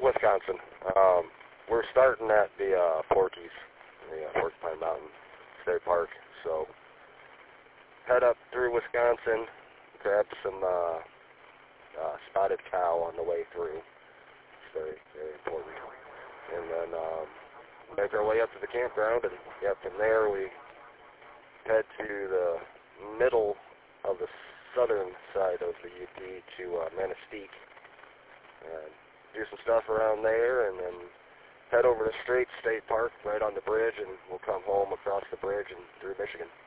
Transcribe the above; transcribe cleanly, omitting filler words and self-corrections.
Wisconsin. We're starting at the Porkies, the Porcupine Mountain State Park. So head up through Wisconsin, grab some spotted cow on the way through. It's very, very important. And then make our way up to the campground, and from there we head to the middle of the southern side of the UP to Manistee, and do some stuff around there, and then head over to Straits State Park right on the bridge, and we'll come home across the bridge and through Michigan.